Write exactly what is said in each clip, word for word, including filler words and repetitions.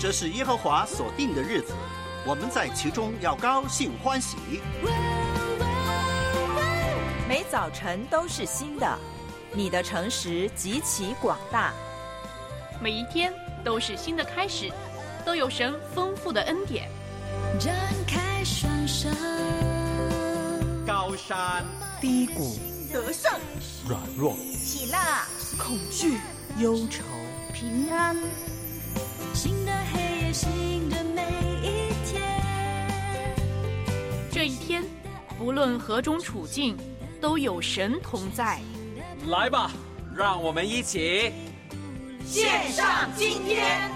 这是耶和华所定的日子，我们在其中要高兴欢喜。 每早晨都是新的，你的诚实极其广大。 每一天都是新的开始，都有神丰富的恩典。 展开双手， 高山低谷， 得胜软弱， 喜乐恐惧忧愁， 平安。 新的黑夜，新的每一天。 这一天，不论何种处境，都有神同在。 来吧，让我们一起献上今天。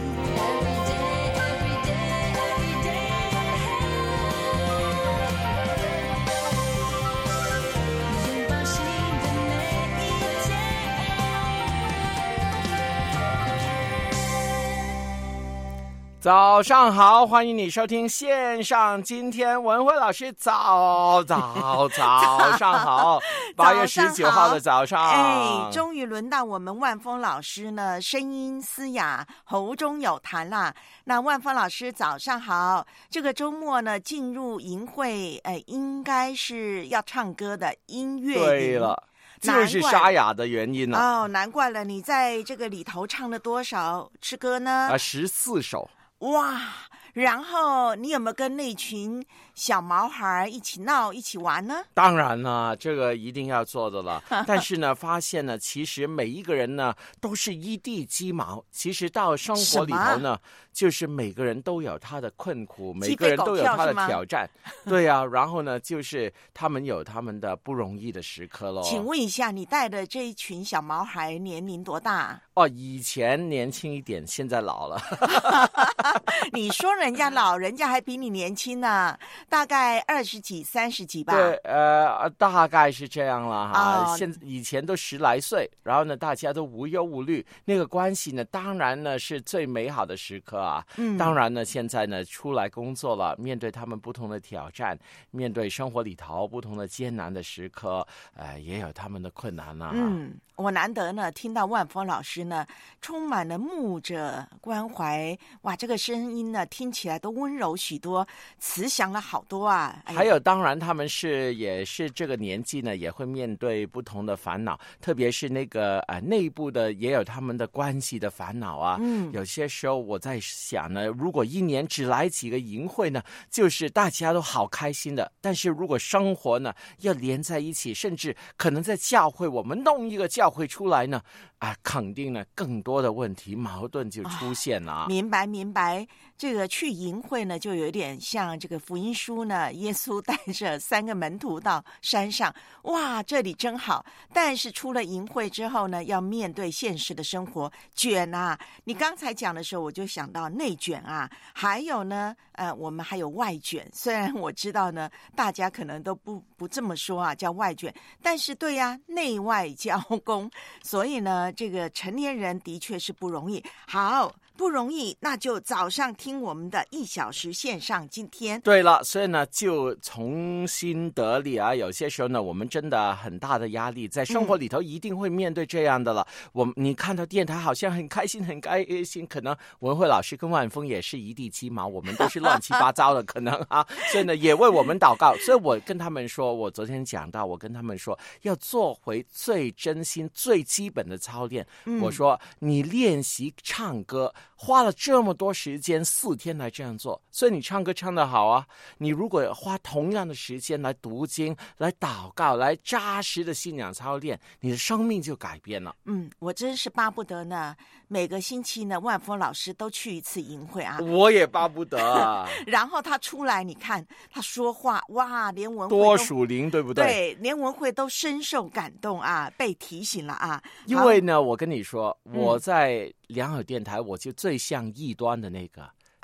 早上好，欢迎你收听线上今天文慧老师早早早上好，八月十九号的早上， 哎，终于轮到我们万峰老师呢，声音嘶哑，喉中有痰啦。那万峰老师早上好，这个周末呢进入营会，哎，应该是要唱歌的音乐营。 对了。就是沙哑的原因了哦，难怪了，你在这个里头唱了多少支歌呢？ 啊，十四首。 哇！然后你有没有跟那群小毛孩一起闹一起玩呢？ 当然了，这个一定要做的了。但是呢，发现呢，其实每一个人呢都是一地鸡毛。其实到生活里头呢，就是每个人都有他的困苦，每个人都有他的挑战。对呀、啊，然后呢，就是他们有他们的不容易的时刻咯。 请问一下，你带的这一群小毛孩年龄多大？ 哦，以前年轻一点，现在老了。 你说人家老，人家还比你年轻呢，大概二十几、三十几吧。 对，呃，大概是这样了哈。 哦、 现以前都十来岁，然后呢，大家都无忧无虑，那个关系呢，当然呢是最美好的时刻啊。嗯，当然呢，现在呢出来工作了，面对他们不同的挑战，面对生活里头不同的艰难的时刻，呃，也有他们的困难啊。 嗯，我难得呢听到万峰老师呢充满了牧者关怀，哇，这个声音呢听起来都温柔许多，慈祥了好多啊。 还有当然他们是也是这个年纪呢也会面对不同的烦恼，特别是那个呃内部的也有他们的关系的烦恼啊。嗯，有些时候我在想呢，如果一年只来几个营会呢，就是大家都好开心的，但是如果生活呢要连在一起，甚至可能在教会我们弄一个教会出来呢，啊，肯定呢更多的问题矛盾就出现了、啊哦、明白明白。这个去营会呢就有点像这个福音书呢，耶稣带着三个门徒到山上，哇，这里真好。但是出了营会之后呢，要面对现实的生活，卷啊。你刚才讲的时候我就想到内卷啊，还有呢呃，我们还有外卷。虽然我知道呢大家可能都不不这么说啊，叫外卷，但是对呀、啊，内外交工。所以呢这个成年人的确是不容易。好，不容易，那就早上听我们的一小时线上今天。 对了，所以呢就从心得里啊，有些时候呢我们真的很大的压力，在生活里头一定会面对这样的了。嗯、我你看到电台好像很开心很开心，可能文慧老师跟万峰也是一地鸡毛，我们都是乱七八糟的可能啊，所以呢也为我们祷告。所以我跟他们说，我昨天讲到，我跟他们说要做回最真心最基本的操练。嗯、我说你练习唱歌花了这么多时间，四天来这样做，所以你唱歌唱得好啊。你如果花同样的时间来读经、来祷告、来扎实的信仰操练，你的生命就改变了。 嗯，我真是巴不得呢，每个星期呢，万峰老师都去一次营会啊。 我也巴不得啊。 然后他出来，你看他说话，哇，连文慧多属灵，对不对？ 对，连文慧都深受感动啊，被提醒了啊。 因为呢，我跟你说，我在良友电台，我就最像异端的那个。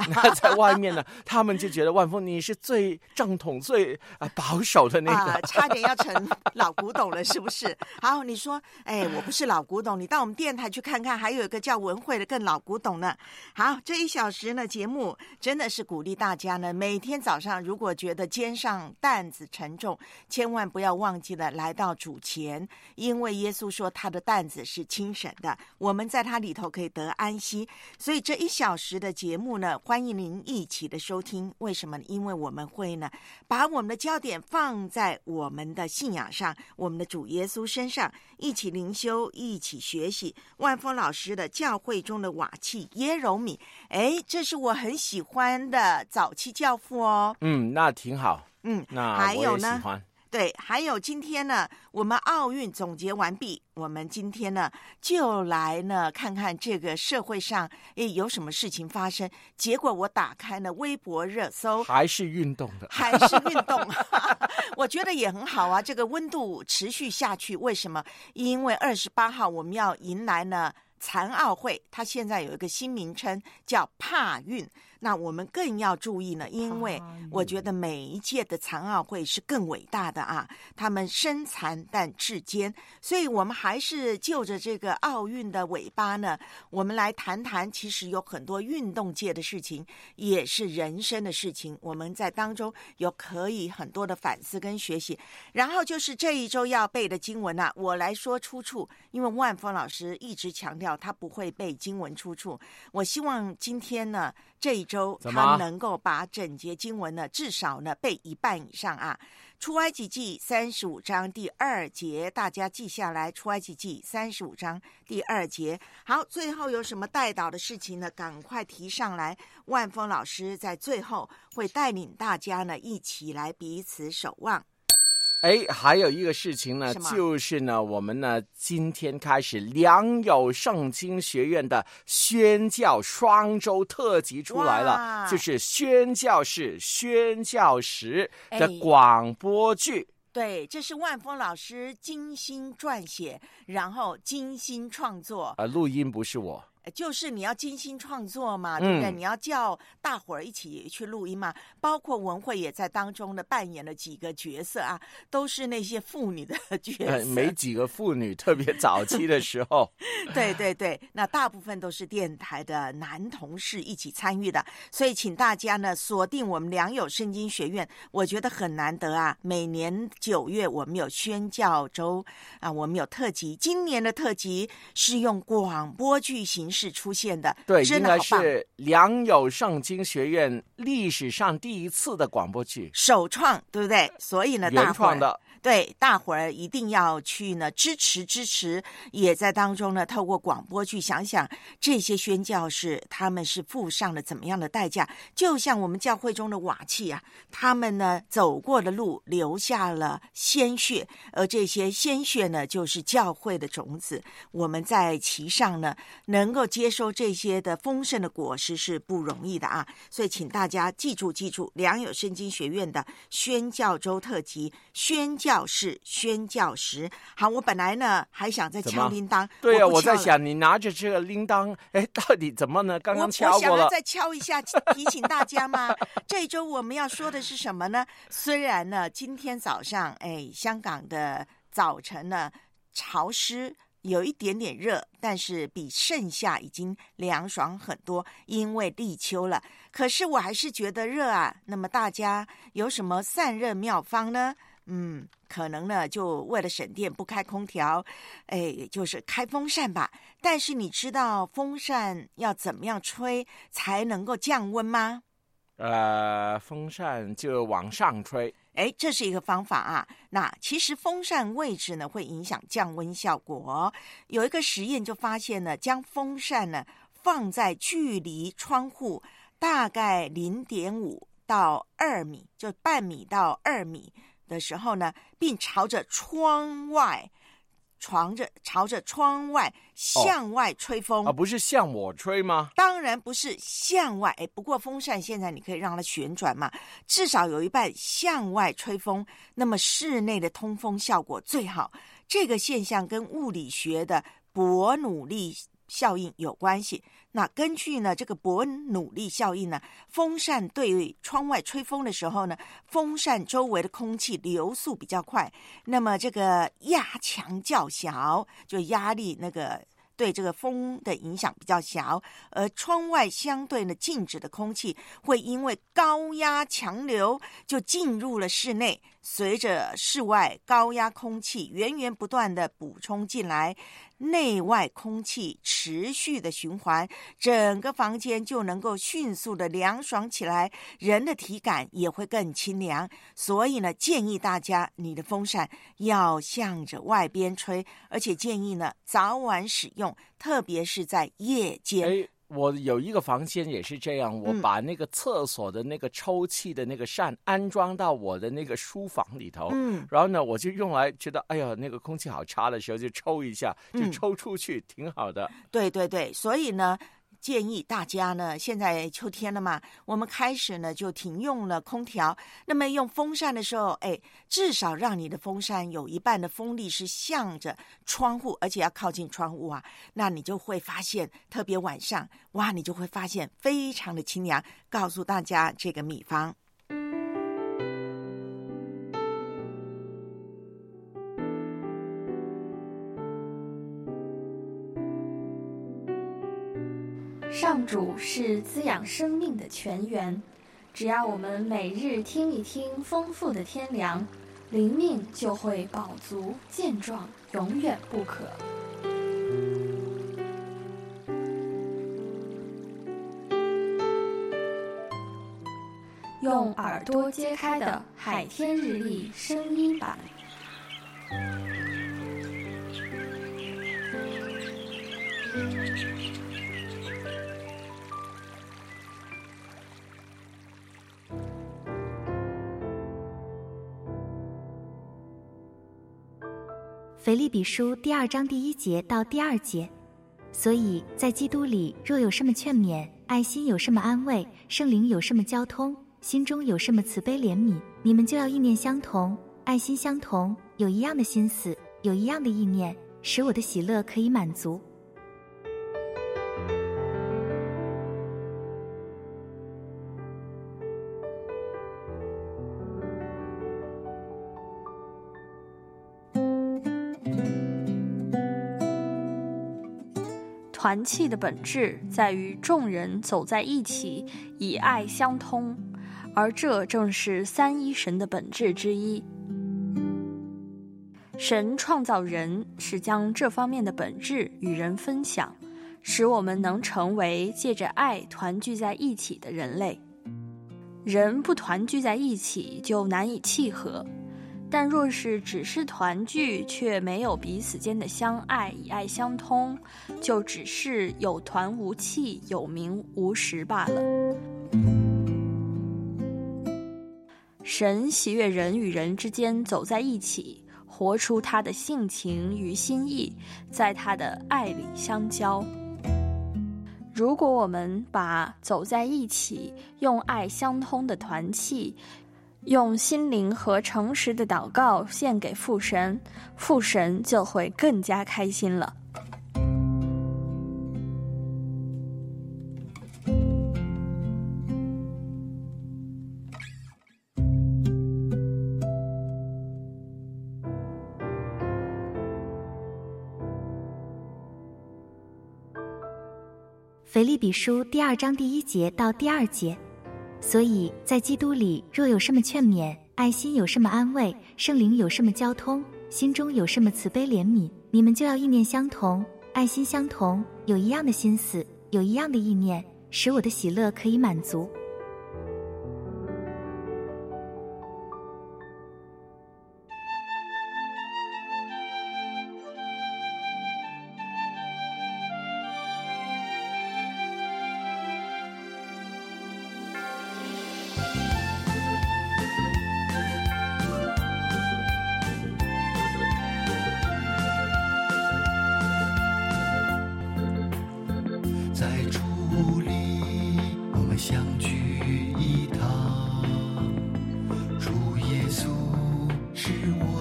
那在外面呢，他们就觉得万峰你是最正统、最啊保守的那个， 啊，差点要成老古董了，是不是？好，你说，哎，我不是老古董，你到我们电台去看看，还有一个叫文慧的更老古董呢。好，这一小时呢节目真的是鼓励大家呢，每天早上如果觉得肩上担子沉重，千万不要忘记了来到主前，因为耶稣说他的担子是轻省的，我们在他里头可以得安息。所以这一小时的节目呢，欢迎您一起的收听。为什么呢？因为我们会呢把我们的焦点放在我们的信仰上，我们的主耶稣身上，一起灵修，一起学习万峰老师的教会中的瓦器耶柔米。哎，这是我很喜欢的早期教父哦。 嗯，那挺好。 嗯， 那还有呢我也喜欢。 对，还有今天呢，我们奥运总结完毕，我们今天呢就来呢看看这个社会上诶有什么事情发生。结果我打开了微博热搜， 还是运动的， 还是运动，我觉得也很好啊。这个温度持续下去，为什么？因为二十八号我们要迎来呢残奥会，它现在有一个新名称叫帕运。那我们更要注意呢，因为我觉得每一届的残奥会是更伟大的啊，他们身残但志坚，所以我们还是就着这个奥运的尾巴呢，我们来谈谈，其实有很多运动界的事情，也是人生的事情，我们在当中有可以很多的反思跟学习。然后就是这一周要背的经文啊，我来说出处，因为万峰老师一直强调他不会背经文出处，我希望今天呢这一周他能够把整节经文呢至少呢背一半以上啊。出埃及记三十五章第二节，大家记下来，出埃及记三十五章第二节。好，最后有什么带导的事情呢，赶快提上来，万峰老师在最后会带领大家呢一起来彼此守望。 哎，还有一个事情呢，就是呢，我们呢今天开始良友圣经学院的宣教双周特辑出来了，就是宣教士宣教时的广播剧。 哎，对，这是万峰老师精心撰写，然后精心创作。 呃，录音不是我。 就是你要精心创作嘛，对不对？嗯，你要叫大伙儿一起去录音嘛，包括文慧也在当中的扮演了几个角色啊，都是那些妇女的角色。呃、 没几个妇女，特别早期的时候。 对对对，那大部分都是电台的男同事一起参与的，所以请大家呢锁定我们良友圣经学院，我觉得很难得啊。每年九月我们有宣教周啊，我们有特辑，今年的特辑是用广播剧形式是出现的， 对，应该是良友圣经学院历史上第一次的广播剧， 首創，對不對？所以呢， 原創的， 对，大伙儿一定要去呢支持支持，也在当中呢透过广播去想想这些宣教士他们是付上了怎么样的代价，就像我们教会中的瓦器啊，他们呢走过的路留下了鲜血，而这些鲜血呢就是教会的种子，我们在其上呢能够接收这些的丰盛的果实是不容易的啊，所以请大家记住记住良友圣经学院的宣教周特辑，宣教士宣教时。好，我本来呢还想再敲铃铛， 对啊，我在想你拿着这个铃铛，哎，到底怎么呢？刚刚敲过了， 我, 我想要再敲一下，提醒大家嘛。这一周我们要说的是什么呢？虽然呢今天早上，哎，香港的早晨呢潮湿，有一点点热，但是比盛夏已经凉爽很多，因为立秋了。可是我还是觉得热啊。那么大家有什么散热妙方呢？嗯，可能呢就为了省电不开空调，哎，就是开风扇吧。但是你知道风扇要怎么样吹才能够降温吗？ 呃，风扇就往上吹。 哎，这是一个方法啊。那其实风扇位置呢会影响降温效果。有一个实验就发现呢，将风扇呢放在距离窗户大概 零点五到二米，就半米到二米的时候呢，并朝着窗外朝着朝着窗外向外吹风、 哦、啊，不是向我吹吗？ 当然不是向外，哎，不过风扇现在你可以让它旋转嘛，至少有一半向外吹风，那么室内的通风效果最好。这个现象跟物理学的伯努利效应有关系。那根据呢这个伯恩努力效应呢，风扇对窗外吹风的时候呢，风扇周围的空气流速比较快，那么这个压强较小，就压力那个对这个风的影响比较小，而窗外相对呢静止的空气会因为高压强流就进入了室内，随着室外高压空气源源不断的补充进来，内外空气持续的循环，整个房间就能够迅速的凉爽起来，人的体感也会更清凉。所以呢，建议大家你的风扇要向着外边吹，而且建议呢早晚使用，特别是在夜间。 哎，我有一个房间也是这样，我把那个厕所的那个抽气的那个扇安装到我的那个书房里头，嗯，然后呢我就用来觉得哎呀那个空气好差的时候就抽一下，就抽出去，嗯，挺好的。对对对，所以呢建议大家呢，现在秋天了嘛，我们开始呢就停用了空调。那么用风扇的时候，哎，至少让你的风扇有一半的风力是向着窗户，而且要靠近窗户啊。那你就会发现，特别晚上，哇，你就会发现非常的清凉。告诉大家这个秘方。 上主是滋养生命的泉源，只要我们每日听一听丰富的天粮，灵命就会饱足健壮，永远不渴。用耳朵揭开的海天日历声音版。 腓立比书第二章第一节到第二节，所以在基督里若有什么劝勉，爱心有什么安慰，圣灵有什么交通，心中有什么慈悲怜悯，你们就要意念相同，爱心相同，有一样的心思，有一样的意念，使我的喜乐可以满足。 团契的本质在于众人走在一起，以爱相通，而这正是三一神的本质之一。神创造人是将这方面的本质与人分享，使我们能成为借着爱团聚在一起的人类。人不团聚在一起就难以契合，但若是只是团聚，却没有彼此间的相爱，以爱相通，就只是有团无气，有名无实罢了。神喜悦人与人之间走在一起，活出他的性情与心意，在他的爱里相交。如果我们把走在一起、用爱相通的团契，用心灵和诚实的祷告献给父神，父神就会更加开心了。 腓立比书第二章第一节到第二节，所以在基督里若有什么劝勉，爱心有什么安慰，圣灵有什么交通，心中有什么慈悲怜悯，你们就要意念相同，爱心相同，有一样的心思，有一样的意念，使我的喜乐可以满足。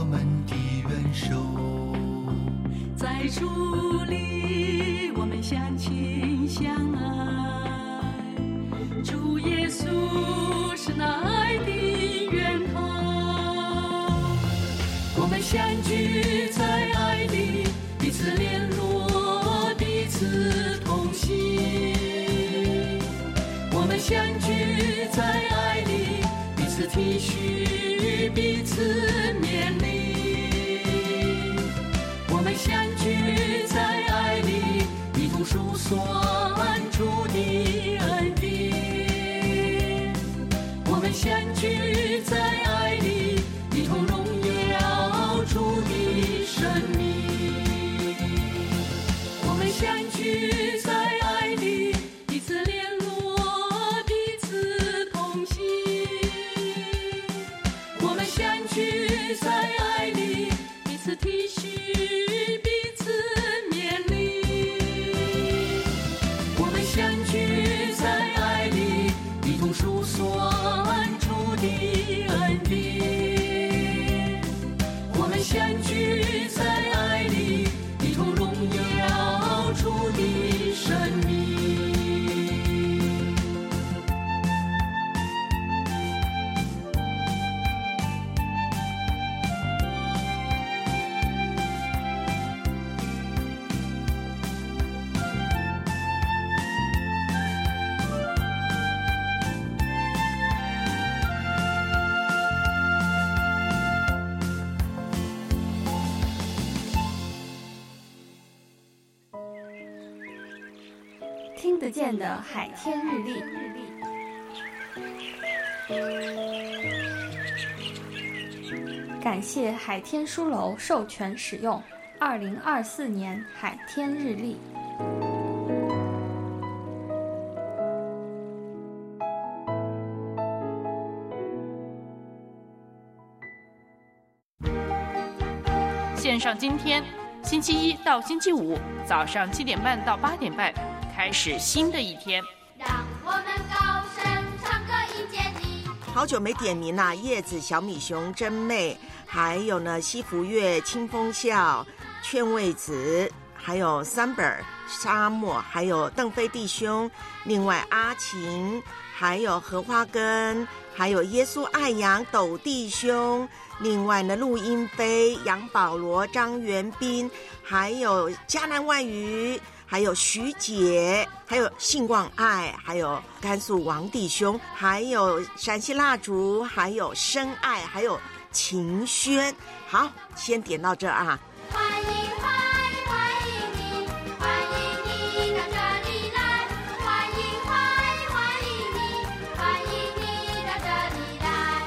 在主里我们相情相爱。主耶稣是那爱的源头，我们相聚在爱里，彼此联络，彼此同行。我们相聚在爱里，彼此体恤，彼此勉励。我们相聚在爱里，一同述说主的恩典。我们相聚在爱里，一同荣耀主的生命。我们相聚在爱里，彼此联络，彼此同行。我们相聚在爱里，彼此体恤，彼此勉励。我们相聚在爱里，一同述说主的恩典。我们相聚在爱里，一同荣耀主的生命。 听得见的海天日历。感谢海天书楼授权使用二零二四年海天日历。 线上今天，星期一到星期五早上七点半到八点半，开始新的一天。 让我们高声唱歌迎接你。 好久没点名啦，叶子、小米熊、真妹，还有呢西福月、清风笑、劝慰子，还有三本沙漠，还有邓飞弟兄，另外阿晴，还有荷花根，还有耶稣爱羊斗弟兄，另外呢陆英飞、杨保罗、张元斌，还有迦南外语，还有徐姐，还有信望爱，还有甘肃王弟兄，还有陕西蜡烛，还有深爱，还有秦轩。好，先点到这啊。 欢迎欢迎欢迎你，欢迎你到这里来，欢迎欢迎欢迎你，欢迎你到这里来。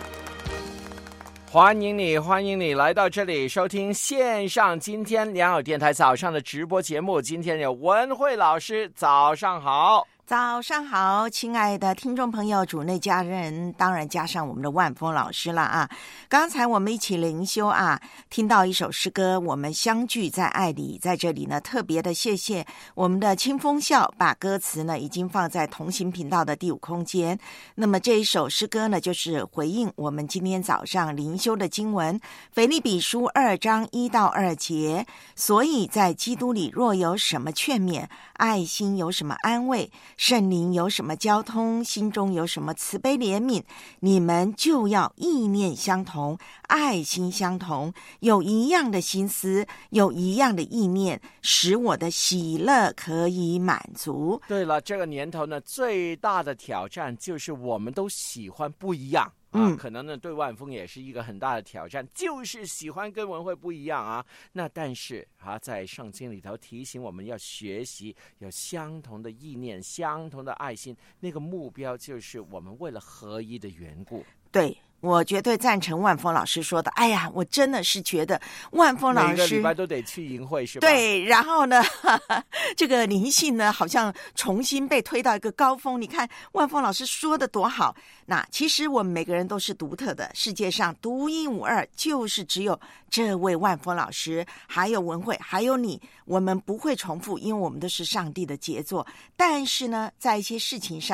欢迎你，欢迎你来到这里收听线上今天良友电台早上的直播节目。今天有文慧老师，早上好。 早上好，亲爱的听众朋友，主内家人，当然加上我们的万峰老师了啊！刚才我们一起灵修啊，听到一首诗歌，我们相聚在爱里，在这里呢，特别的谢谢我们的清风笑，把歌词呢已经放在同行频道的第五空间。那么这一首诗歌呢，就是回应我们今天早上灵修的经文，腓立比书二章一到二节。所以在基督里，若有什么劝勉，爱心有什么安慰，圣灵有什么交通，心中有什么慈悲怜悯，你们就要意念相同，爱心相同，有一样的心思，有一样的意念，使我的喜乐可以满足。 对了，这个年头呢，最大的挑战就是我们都喜欢不一样。啊，可能呢，对万峰也是一个很大的挑战，就是喜欢跟文慧不一样啊。那但是啊，在圣经里头提醒我们要学习有相同的意念、相同的爱心，那个目标就是我们为了合一的缘故。 对，我绝对赞成万峰老师说的。哎呀，我真的是觉得万峰老师每个礼拜都得去营会，是吧？ 对，然后呢，哈哈，这个灵性呢，好像重新被推到一个高峰。你看万峰老师说的多好。那其实我们每个人都是独特的，世界上独一无二，就是只有这位万峰老师，还有文慧，还有你，我们不会重复，因为我们都是上帝的杰作。但是呢，在一些事情上，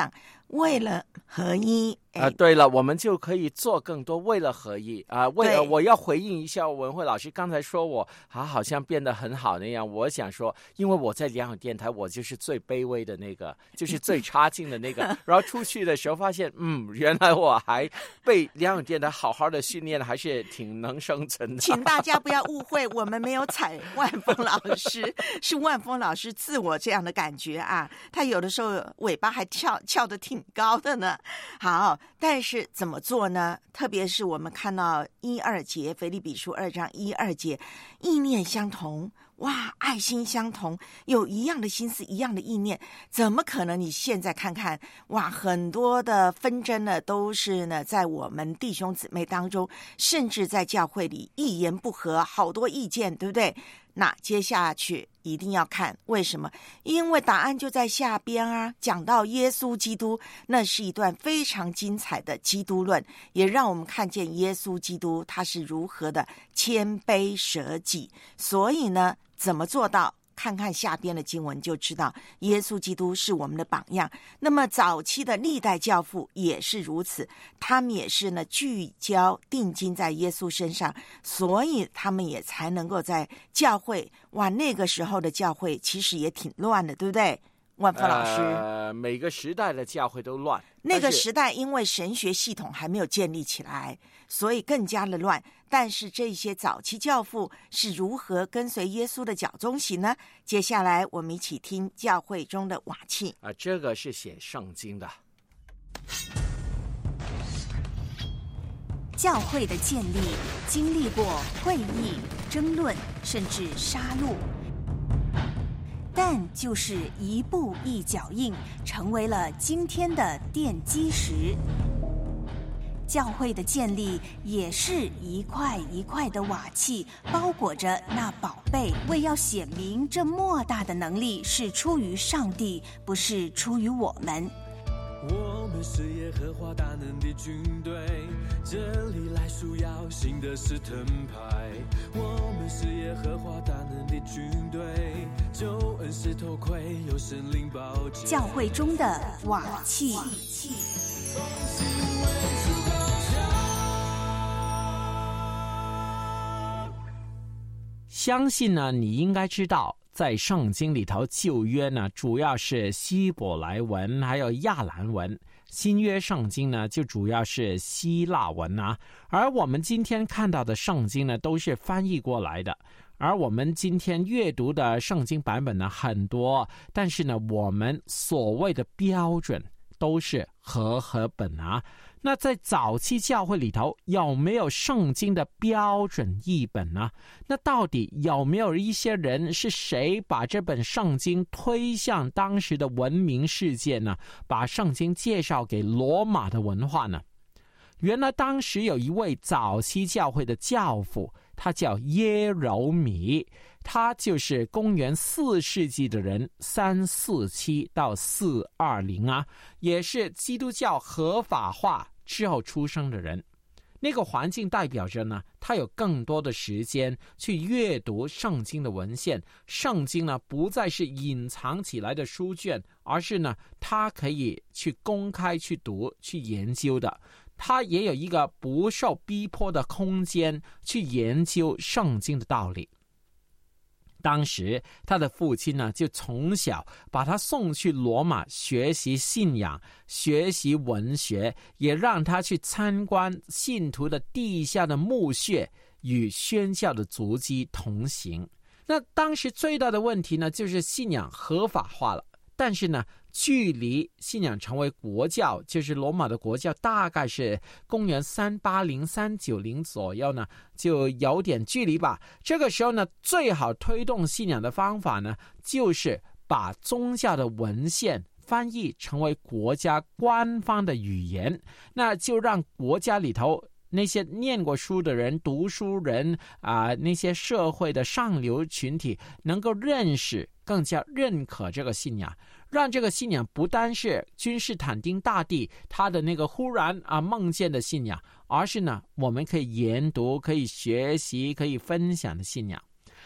为了合一。 啊、呃，对了，我们就可以做更多，为了合一啊、呃。为了我要回应一下文慧老师刚才说我啊好像变得很好那样，我想说，因为我在良友电台，我就是最卑微的那个，就是最差劲的那个。然后出去的时候发现，嗯，原来我还被良友电台好好的训练，还是挺能生存的。 请大家不要误会，我们没有踩万峰老师，是万峰老师自我这样的感觉啊。他有的时候尾巴还翘翘得挺高的呢。好。但是怎么做呢？特别是我们看到一二节，腓立比书二章一二节，意念相同，哇，爱心相同，有一样的心思，一样的意念，怎么可能？你现在看看，哇，很多的纷争呢，都是呢在我们弟兄姊妹当中，甚至在教会里一言不合，好多意见，对不对？那接下去一定要看为什么？因为答案就在下边啊。讲到耶稣基督，那是一段非常精彩的基督论，也让我们看见耶稣基督他是如何的谦卑舍己。所以呢，怎么做到？看看下边的经文就知道，耶稣基督是我们的榜样。那么早期的历代教父也是如此，他们也是呢聚焦定睛在耶稣身上，所以他们也才能够在教会，哇，那个时候的教会其实也挺乱的，对不对？万峰老师， 呃，每个时代的教会都乱。 那个时代因为神学系统还没有建立起来，所以更加的乱。但是这些早期教父是如何跟随耶稣的脚踪行呢？接下来我们一起听教会中的瓦器啊，这个是写圣经的。 教会的建立经历过会议、争论，甚至杀戮。但就是一步一脚印，成为了今天的奠基石。教会的建立也是一块一块的瓦器，包裹着那宝贝，为要显明这莫大的能力是出于上帝，不是出于我们。 我们是耶和华大能的军队，这里来属要新的是盾牌。我们是耶和华大能的军队，救恩是头盔，有神灵宝剑。 教会中的瓦器。 相信呢，你应该知道，在圣经里头，旧约呢主要是希伯来文还有亚兰文，新约圣经呢就主要是希腊文啊。而我们今天看到的圣经呢都是翻译过来的，而我们今天阅读的圣经版本呢很多，但是呢我们所谓的标准都是和合本啊。那在早期教会里头有没有圣经的标准译本呢？那到底有没有一些人，是谁把这本圣经推向当时的文明世界呢？把圣经介绍给罗马的文化呢？原来当时有一位早期教会的教父，他叫耶柔米，他就是公元四世纪的人，三四七到四二零啊，也是基督教合法化之后出生的人。那个环境代表着呢，他有更多的时间去阅读圣经的文献。圣经呢，不再是隐藏起来的书卷，而是呢，他可以去公开去读、去研究的。他也有一个不受逼迫的空间去研究圣经的道理。当时他的父亲呢，就从小把他送去罗马学习信仰、学习文学，也让他去参观信徒的地下的墓穴，与宣教的足迹同行。那当时最大的问题呢，就是信仰合法化了，但是呢，距离信仰成为国教，就是罗马的国教，大概是公元三八零、三九零左右呢，就有点距离吧。这个时候呢，最好推动信仰的方法呢，就是把宗教的文献翻译成为国家官方的语言，那就让国家里头那些念过书的人、读书人啊、呃，那些社会的上流群体能够认识、更加认可这个信仰，让这个信仰不单是君士坦丁大帝他的那个忽然啊梦见的信仰，而是呢我们可以研读、可以学习、可以分享的信仰。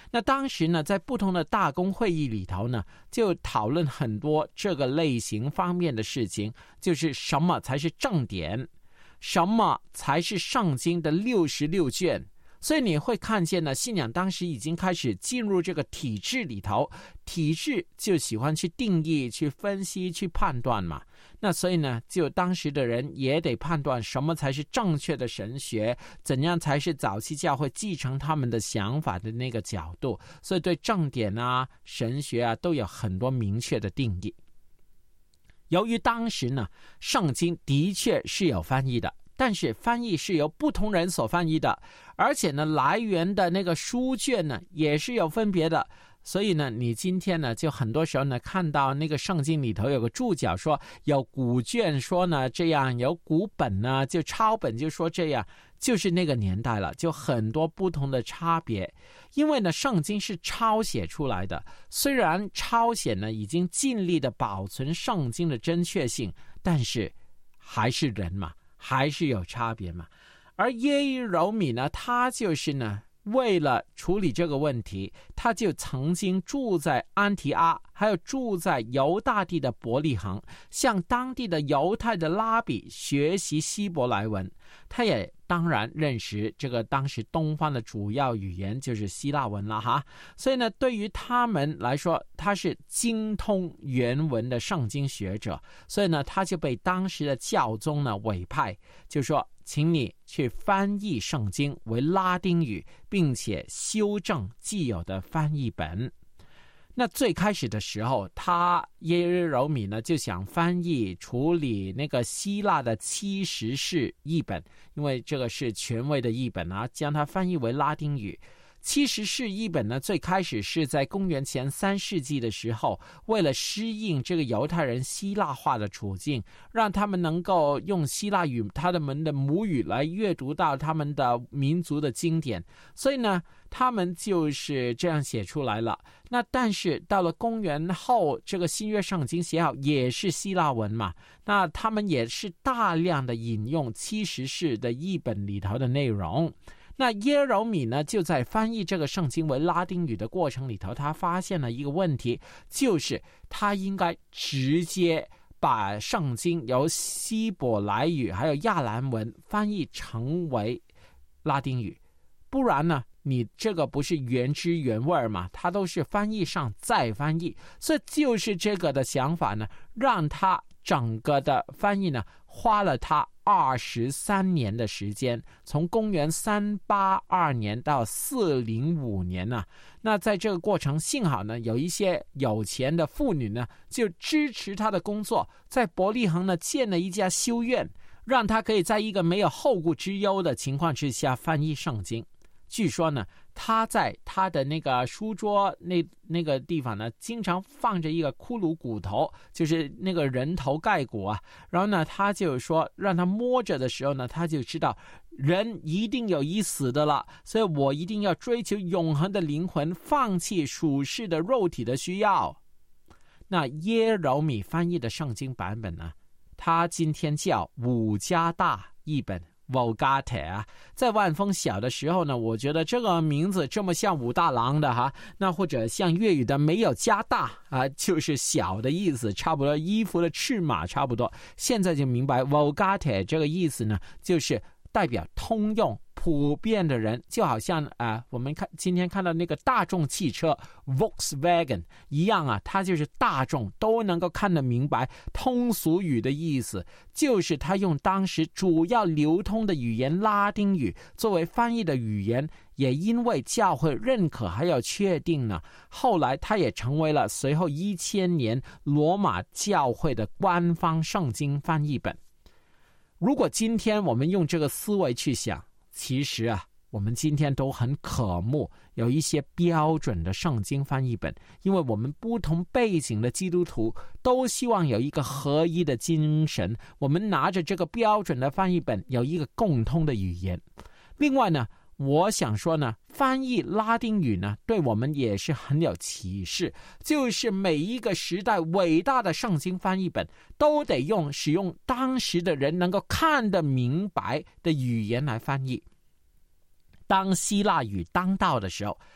那当时呢，在不同的大公会议里头呢，就讨论很多这个类型方面的事情，就是什么才是正典，什么才是圣经的六十六卷。所以你会看见呢，信仰当时已经开始进入这个体制里头，体制就喜欢去定义、去分析、去判断嘛。那所以呢，就当时的人也得判断什么才是正确的神学，怎样才是早期教会继承他们的想法的那个角度。所以对正典啊、神学啊都有很多明确的定义。由于当时呢，圣经的确是有翻译的，但是翻译是由不同人所翻译的，而且呢，来源的那个书卷呢也是有分别的。所以呢，你今天呢，就很多时候呢，看到那个圣经里头有个注脚说有古卷说呢这样，有古本呢就抄本就说这样，就是那个年代了，就很多不同的差别。因为呢，圣经是抄写出来的，虽然抄写呢已经尽力的保存圣经的真确性，但是还是人嘛，还是有差别嘛。而耶柔米呢，他就是呢，为了处理这个问题，他就曾经住在安提阿，还有住在犹大地的伯利恒，向当地的犹太的拉比学习希伯来文。他也当然认识这个当时东方的主要语言就是希腊文了哈。所以呢，对于他们来说，他是精通原文的圣经学者，所以呢，他就被当时的教宗呢委派，就说请你去翻译圣经为拉丁语，并且修正既有的翻译本。那最开始的时候，他耶柔米呢就想翻译处理那个希腊的七十士译本，因为这个是权威的译本啊，将它翻译为拉丁语。七十士译本呢，最开始是在公元前三世纪的时候，为了适应这个犹太人希腊化的处境，让他们能够用希腊语他们的母语来阅读到他们的民族的经典，所以呢，他们就是这样写出来了。那但是到了公元后，这个新约圣经写好也是希腊文嘛，那他们也是大量的引用七十士的译本里头的内容。那耶柔米呢，就在翻译这个圣经为拉丁语的过程里头，他发现了一个问题，就是他应该直接把圣经由希伯来语还有亚兰文翻译成为拉丁语，不然呢，你这个不是原汁原味嘛，它都是翻译上再翻译。所以就是这个的想法呢，让他整个的翻译呢，花了他二十三年的时间，从公元三八二年到四零五年呢、啊。那在这个过程，幸好呢，有一些有钱的妇女呢，就支持他的工作，在伯利恒呢建了一家修院，让他可以在一个没有后顾之忧的情况之下翻译圣经。据说呢，他在他的那个书桌那那个地方呢，经常放着一个骷髅骨头，就是那个人头盖骨啊。然后呢，他就说，让他摸着的时候呢，他就知道人一定有一死的了，所以我一定要追求永恒的灵魂，放弃属世的肉体的需要。那耶柔米翻译的圣经版本呢，他今天叫五加大译本。Vulgate 啊，在万丰小的时候呢，我觉得这个名字这么像武大郎的哈，那或者像粤语的没有加大啊，就是小的意思，差不多衣服的尺码差不多。现在就明白 Vulgate 这个意思呢，就是代表通用普遍的人，就好像啊、呃，我们看今天看到那个大众汽车 Volkswagen 一样啊，它就是大众都能够看得明白，通俗语的意思，就是他用当时主要流通的语言拉丁语作为翻译的语言，也因为教会认可还有确定呢，后来它也成为了随后一千年罗马教会的官方圣经翻译本。如果今天我们用这个思维去想，其实啊，我们今天都很渴慕有一些标准的圣经翻译本，因为我们不同背景的基督徒都希望有一个合一的精神，我们拿着这个标准的翻译本有一个共通的语言。另外呢，我想说呢，翻译拉丁语呢，对我们也是很有启示，就是每一个时代伟大的圣经翻译本都得用使用当时的人能够看得明白的语言来翻译。当希腊语当道的时候，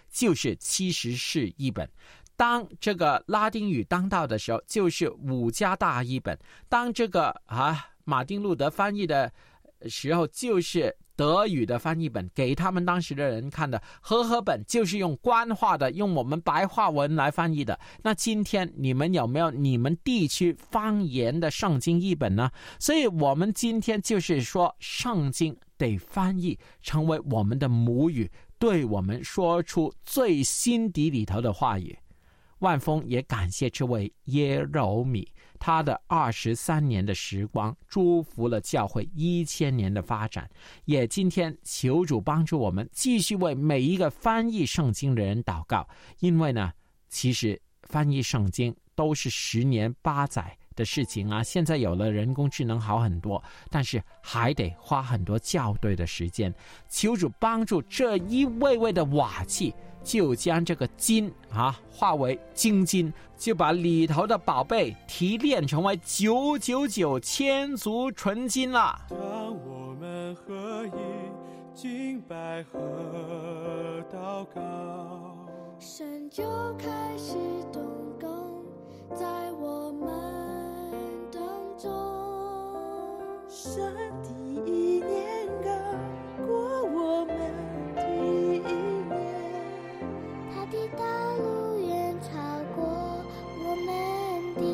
就是七十士译本。当这个拉丁语当道的时候，就是五家大译本。当这个啊马丁路德翻译的时候，就是德语的翻译本，给他们当时的人看的。和合本就是用官话的，用我们白话文来翻译的。那今天你们有没有你们地区方言的圣经译本呢？所以我们今天就是说，圣经得翻译成为我们的母语，对我们说出最心底里头的话语。万峰也感谢这位耶柔米，他的二十三年的时光祝福了教会一千年的发展。也今天求主帮助我们继续为每一个翻译圣经的人祷告，因为呢其实翻译圣经都是十年八载的事情啊。现在有了人工智能好很多，但是还得花很多校对的时间。求主帮助这一位位的瓦器，就将这个金啊化为精金，就把里头的宝贝提炼成为九九九千足纯金了。 当我们合一敬拜和祷告， 神就开始动工在我们当中。 神的意念高过我们的意念， 他的道路远超过我们的。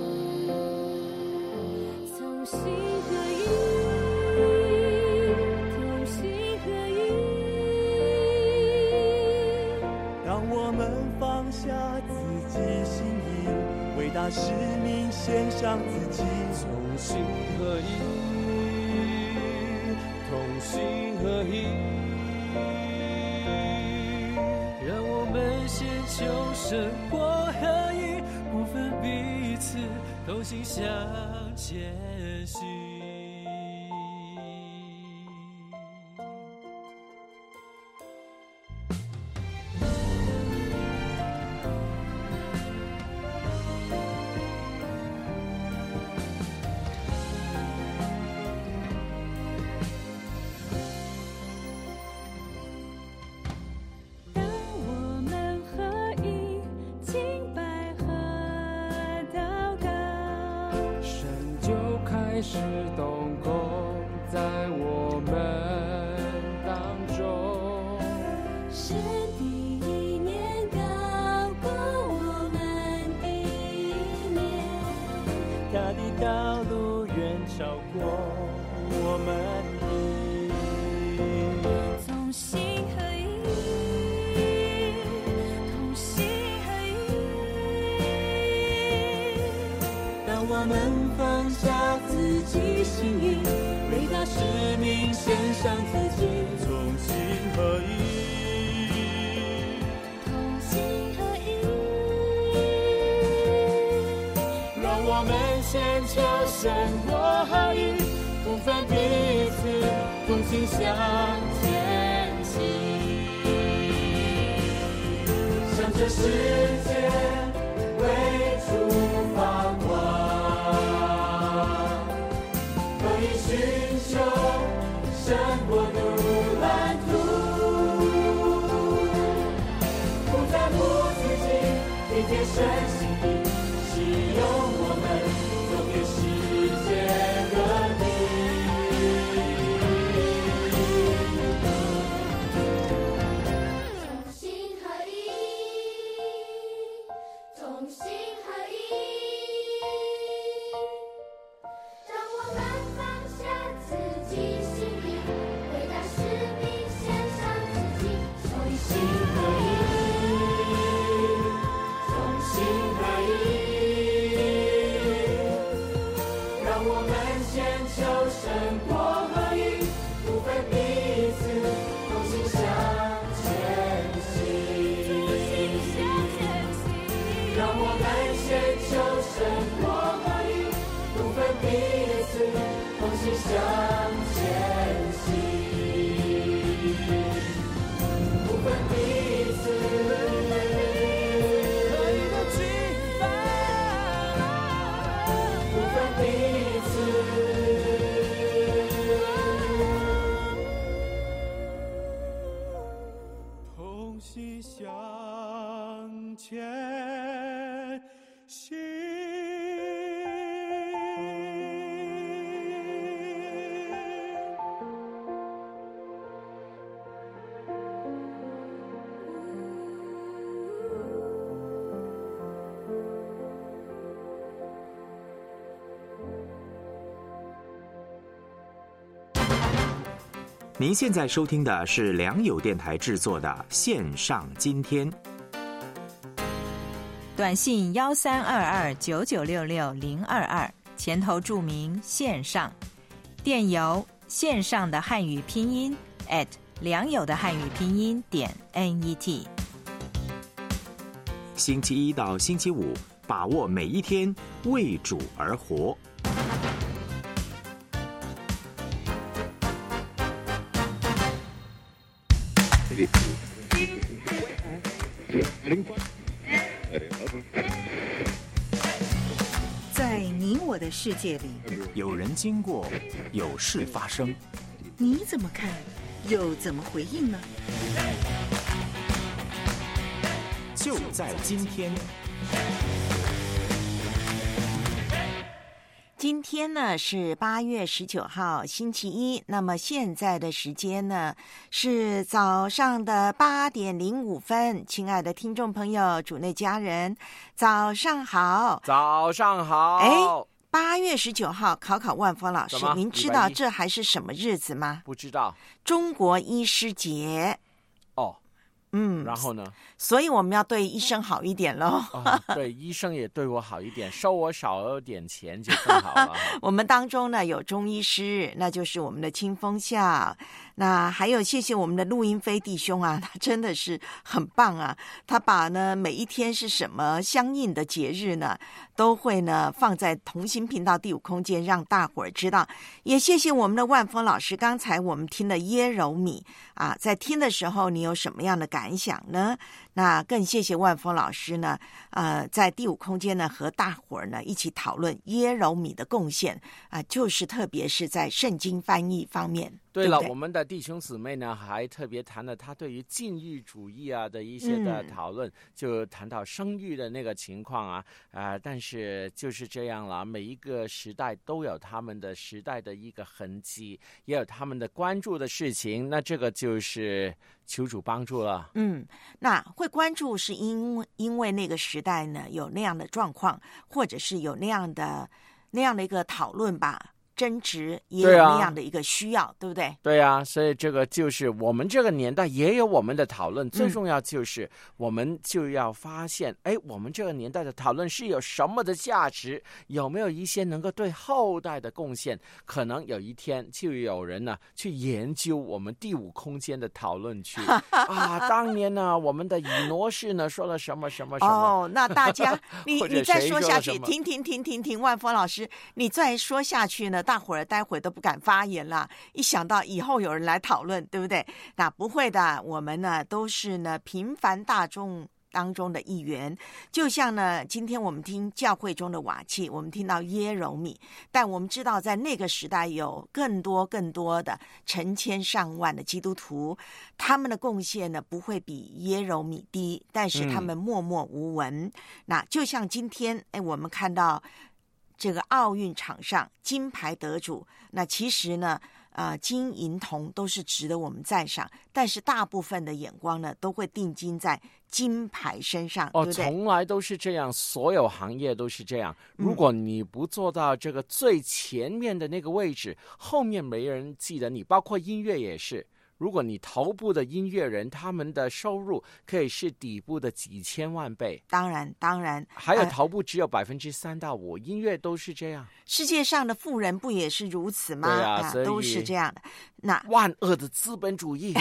同心合一，同心合一。 当我们放下自己心意，为大使命献上自己，同心合一，同心合一。让我们先求神国合一，不分彼此，同心向前行。 开始动工在我们当中， 神的意念高过我们的意念， 他的道路远超过我们的。 同心合一，同心合一。 当我们放下自己心意，为大使命献上自己，同心合一， 同心合一。 让我们先求神国合一，不分彼此，同心向前行。向这世界为主发光，寻求神国度蓝图，不在乎自己，听见神心意，使用我们走遍世界各地。 同心合一，同心合一。让我们放下自己心意，为大使命献上自己，同心合一，同心合一。 让我们先求神国合一，不分彼此，同心向前行。让我们先求神国合一，不分彼此，同心向前行，不分彼此，合一的敬拜，不分彼此。同心向您现在收听的是良友电台制作的线上今天。 短信幺三二二九九六六零二二，前头注明线上，电邮线上的汉语拼音 at 良友的汉语拼音点 net。 星期一到星期五，把握每一天，为主而活。 在你我的世界里， 有人经过，有事发生， 你怎么看，又怎么回应呢？ 就在今天。 今天呢是八月十九号星期一，那么现在的时间呢是早上的八点零五分。亲爱的听众朋友，主内家人，早上好！ 早上好！ 哎，八月十九号，考考万峰老师，您知道这还是什么日子吗？ 不知道。 中国医师节。 哦。 嗯， 然后呢？ 所以我们要对医生好一点喽。 哦、对，医生也对我好一点，收我少点钱就更好了。 我们当中呢有中医师，那就是我们的清风笑。那还有谢谢我们的陆英飞弟兄啊，他真的是很棒啊！他把呢每一天是什么相应的节日呢，都会呢放在同心频道第五空间，让大伙儿知道。也谢谢我们的万峰老师，刚才我们听了耶柔米啊，在听的时候你有什么样的感想呢？那更谢谢万峰老师呢，呃，在第五空间呢和大伙儿呢一起讨论耶柔米的贡献啊、呃，就是特别是在圣经翻译方面。 对了， 对对我们的弟兄姊妹呢还特别谈了他对于禁欲主义啊的一些的讨论，嗯、就谈到生育的那个情况啊啊、呃，但是就是这样了，每一个时代都有他们的时代的一个痕迹，也有他们的关注的事情，那这个就是求主帮助了。 嗯，那会关注是因为因为那个时代呢有那样的状况，或者是有那样的那样的一个讨论吧。争执也有那样的一个需要， 对,、啊、对不对？ 对啊，所以这个就是我们这个年代也有我们的讨论，最重要就是我们就要发现，哎、嗯，我们这个年代的讨论是有什么的价值，有没有一些能够对后代的贡献？可能有一天就有人呢去研究我们第五空间的讨论区啊，当年呢我们的以挪士呢说了什么什么什么。 哦，那大家你你再说下去， 说停停停停停，万峰老师，你再说下去呢？大伙儿待会都不敢发言了，一想到以后有人来讨论，对不对？那不会的，我们呢都是呢平凡大众当中的一员。就像呢今天我们听教会中的瓦器，我们听到耶柔米，但我们知道在那个时代有更多更多的成千上万的基督徒，他们的贡献呢不会比耶柔米低，但是他们默默无闻、嗯、那就像今天哎，我们看到这个奥运场上金牌得主，那其实呢呃，金银铜都是值得我们赞赏，但是大部分的眼光呢都会定睛在金牌身上， 哦， 对不对？ 从来都是这样，所有行业都是这样。如果你不做到这个最前面的那个位置，嗯、后面没人记得你，包括音乐也是。如果你头部的音乐人，他们的收入可以是底部的几千万倍。 当然，当然， 还有头部只有百分之三到五，音乐都是这样。 世界上的富人不也是如此吗？ 对啊， 啊都是这样的。那万恶的资本主义。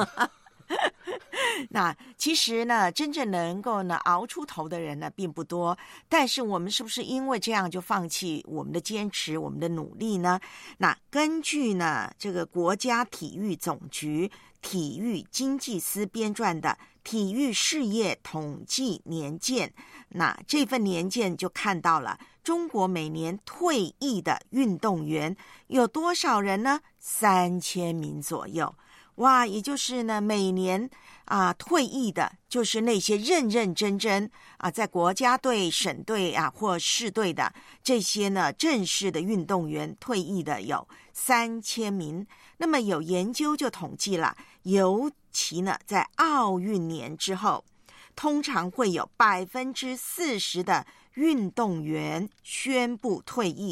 那其实呢，真正能够呢熬出头的人呢并不多，但是我们是不是因为这样就放弃我们的坚持，我们的努力呢？那根据呢这个国家体育总局体育经济司编撰的体育事业统计年鉴，那这份年鉴就看到了中国每年退役的运动员有多少人呢？三千名左右。哇，也就是呢，每年啊退役的，就是那些认认真真啊在国家队、省队啊或市队的这些呢正式的运动员，退役的有三千名。那么有研究就统计了，尤其呢在奥运年之后，通常会有百分之四十的运动员宣布退役，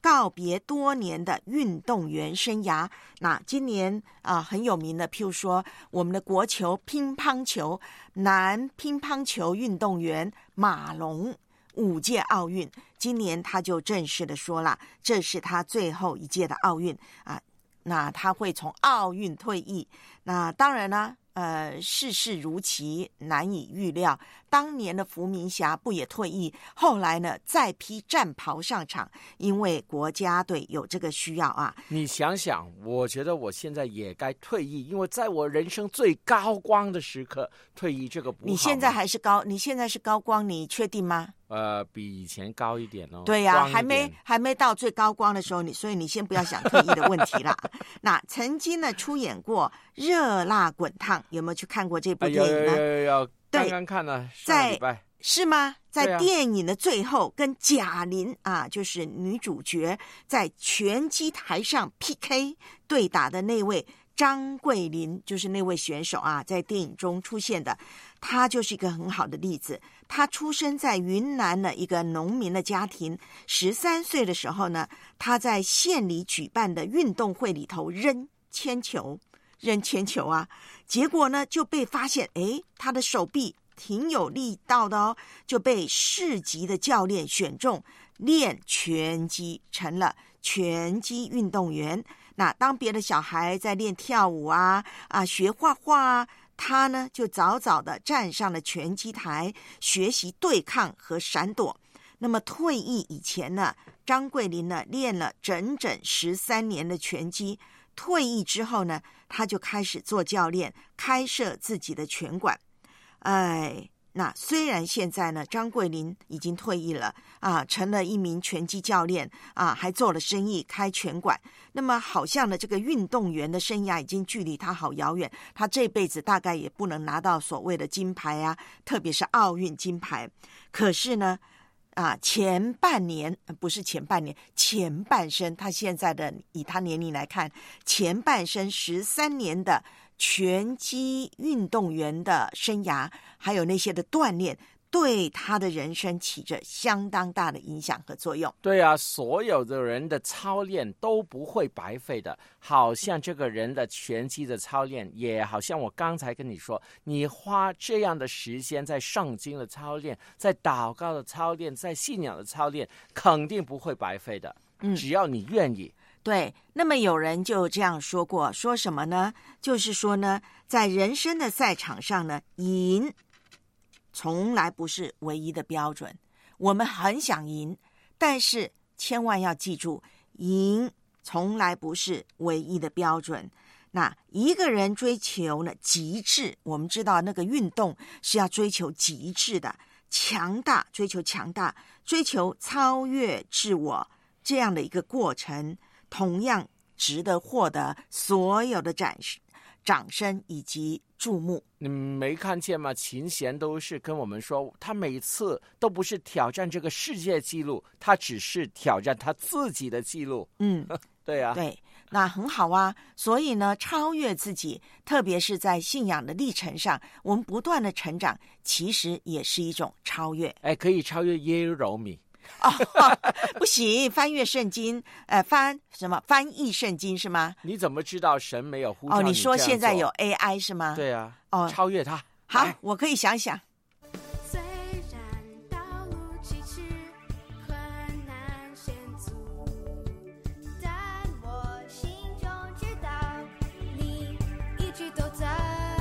告别多年的运动员生涯。那今年啊很有名的，譬如说我们的国球乒乓球男乒乓球运动员马龙，五届奥运，今年他就正式的说了，这是他最后一届的奥运啊，那他会从奥运退役。那当然呢，呃，世事如棋，难以预料。当年的伏明霞不也退役，后来呢再披战袍上场，因为国家队有这个需要啊。 你想想，我觉得我现在也该退役，因为在我人生最高光的时刻退役，这个不好吗？ 你现在还是高，你现在是高光，你确定吗？ 呃，比以前高一点哦。 对呀、啊，还没还没到最高光的时候，你所以你先不要想退役的问题啦。那曾经呢出演过《热辣滚烫》，有没有去看过这部电影呢？ 有有有有，刚刚看了，上个礼拜。 是吗？在电影的最后，跟贾玲啊，就是女主角在拳击台上 P K 对打的那位张桂林，就是那位选手啊，在电影中出现的，他就是一个很好的例子。他出生在云南的一个农民的家庭，十三岁的时候呢，他在县里举办的运动会里头扔铅球，扔铅球啊，结果呢就被发现，诶，他的手臂挺有力道的哦，就被市级的教练选中练拳击，成了拳击运动员。那当别的小孩在练跳舞啊啊学画画啊，他呢就早早的站上了拳击台，学习对抗和闪躲。那么退役以前呢，张桂林呢练了整整十三年的拳击。退役之后呢，他就开始做教练，开设自己的拳馆。哎，那虽然现在呢，张桂林已经退役了啊，成了一名拳击教练啊，还做了生意，开拳馆。那么好像呢，这个运动员的生涯已经距离他好遥远，他这辈子大概也不能拿到所谓的金牌啊，特别是奥运金牌。可是呢，啊，前半年不是前半年，前半生，他现在的以他年龄来看，前半生十三年的拳击运动员的生涯，还有那些的锻炼，对他的人生起着相当大的影响和作用。 对啊，所有的人的操练都不会白费的，好像这个人的拳击的操练，也好像我刚才跟你说，你花这样的时间在圣经的操练，在祷告的操练，在信仰的操练，肯定不会白费的。嗯，只要你愿意。 对，那么有人就这样说过，说什么呢？就是说呢，在人生的赛场上呢，赢从来不是唯一的标准。我们很想赢，但是千万要记住，赢从来不是唯一的标准。那一个人追求呢极致，我们知道那个运动是要追求极致的，强大，追求强大，追求超越自我这样的一个过程，同样值得获得所有的掌掌声以及注目。 你没看见吗？秦贤都是跟我们说，他每次都不是挑战这个世界纪录，他只是挑战他自己的纪录。 嗯， 对啊， 对，那很好啊。所以呢，超越自己，特别是在信仰的历程上，我们不断的成长，其实也是一种超越。 哎，可以超越耶柔米。 哦，不行，翻阅圣经，呃，翻什么？翻译圣经是吗？ 你怎么知道神没有呼召你？ 哦，你说现在有 A I 是吗？ 对啊， 哦， 超越它。 好，我可以想想。 虽然道路崎岖，困难险阻，但我心中知道你一直都在。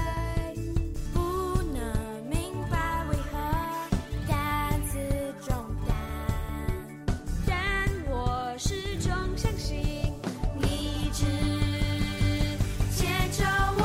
不能明白为何担子重担，但我始终相信你一直牵着我。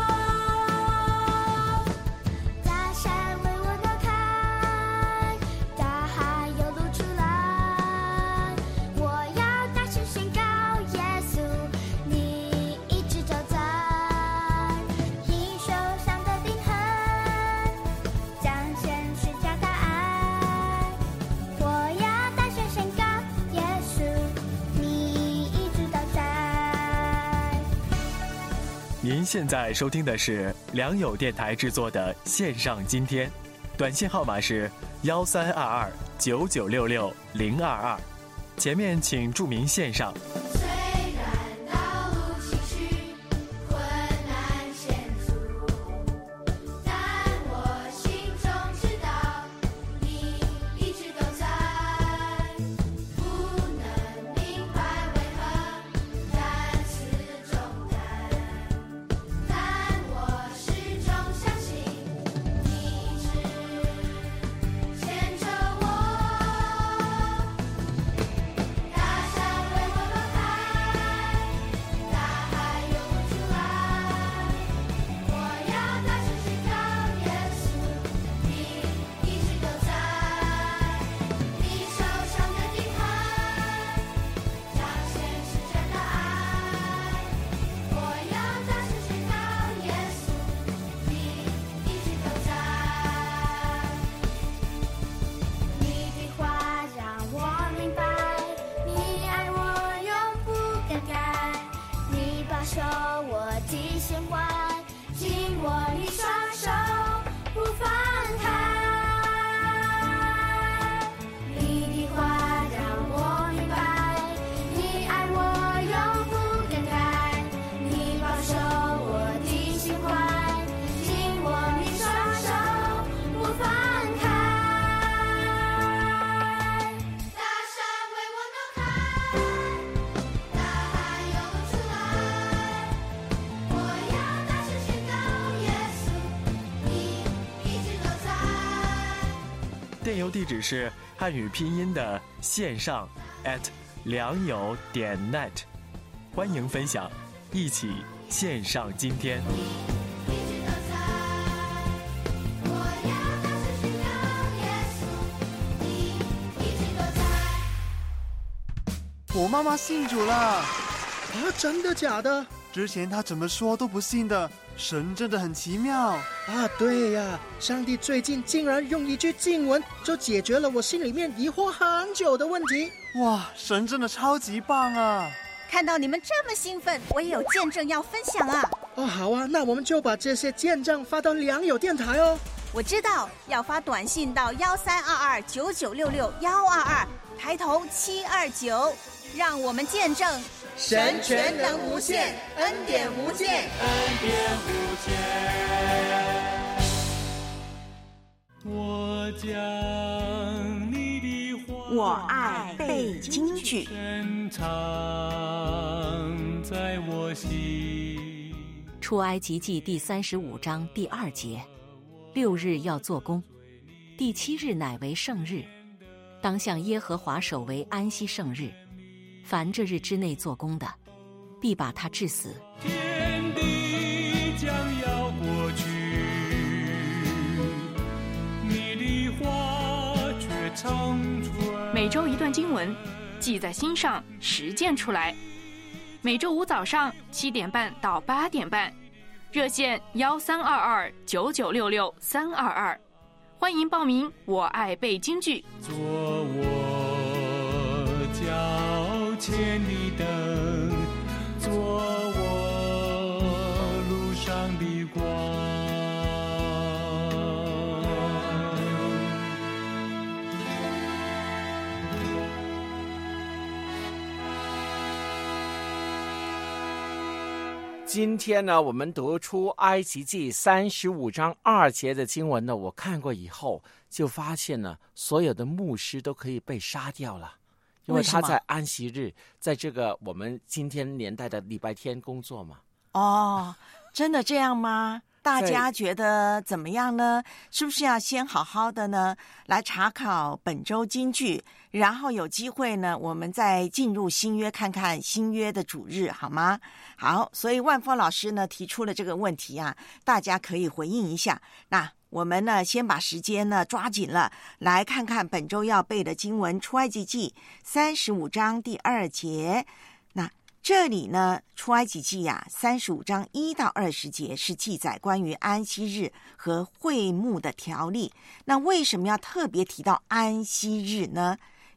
大山为我挪开，大海又露出来，我要大声宣告，耶稣你一直都在。你手上的钉痕彰显是家的爱，我要大声宣告，耶稣你一直都在。 您现在收听的是良友电台制作的线上今天，短信号码是幺三二二九九六六零二二。 前面请注明线上。 虽然道路崎岖，困难险阻，但我心中知道，你一直都在。不能明白为何担此重担，但我始终相信，你一直牵着我。大山为我挪开，大海涌不出来。我要大声宣告，耶稣，你一直都在。你手上的地盘，彰显是真的爱。我要大声宣告，耶稣，你一直都在。你的话让我明白，你爱我永不更改，你保守我的心怀，紧握你双手不放开。你的话让我明白，你爱我永不更改，你保守我的心怀，紧握你双手不放开。大山为我挪开，大海涌不出来。我要大声宣告，耶稣，你一直都在。 电邮地址是汉语拼音的线上 at 良友点 net， 欢迎分享，一起线上今天。 我妈妈信主了啊！ 真的假的？ 之前她怎么说都不信的，神真的很奇妙啊！对呀，上帝最近竟然用一句经文就解决了我心里面疑惑很久的问题。 哇，神真的超级棒啊！ 看到你们这么兴奋，我也有见证要分享啊！ 哦，好啊，那我们就把这些见证发到良友电台哦。 我知道，要发短信到幺三二二九九六六幺二二，抬头七二九，让我们见证神全能无限，恩典无限， 恩典无限。我将你的话， 我爱背京剧， 深藏在我心。 出埃及记第三十五章第二节，六日要做工，第七日乃为圣日，当向耶和华守为安息圣日。凡这日之内做工的，必把他治死。 天地将要过去，你的话却长存。 每周一段经文，记在心上，实践出来。每周五早上七点半到八点半，热线幺三二二九九六六三二二，欢迎报名。我爱背京剧。 做我脚前的灯，做我路上的光。 今天呢，我们读出埃及记三十五章二节的经文呢，我看过以后就发现呢，所有的牧师都可以被杀掉了，因为他在安息日，在这个我们今天年代的礼拜天工作嘛。 哦，真的这样吗？大家觉得怎么样呢？是不是要先好好的呢来查考本周金句，然后有机会呢我们再进入新约，看看新约的主日，好吗？好，所以万峰老师呢提出了这个问题啊，大家可以回应一下。那我们呢先把时间呢抓紧了，来看看本周要背的经文，出埃及记三十五章第二节。那这里呢，出埃及记啊，三十五章一到二十节是记载关于安息日和会幕的条例。那为什么要特别提到安息日呢？